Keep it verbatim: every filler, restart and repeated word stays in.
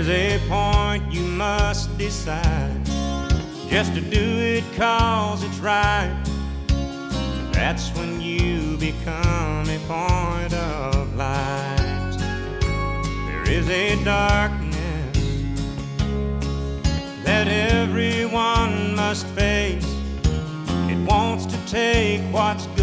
is a point you must decide, just to do it 'cause it's right. That's when you become a point of light. There is a darkness that everyone must face. It wants to take what's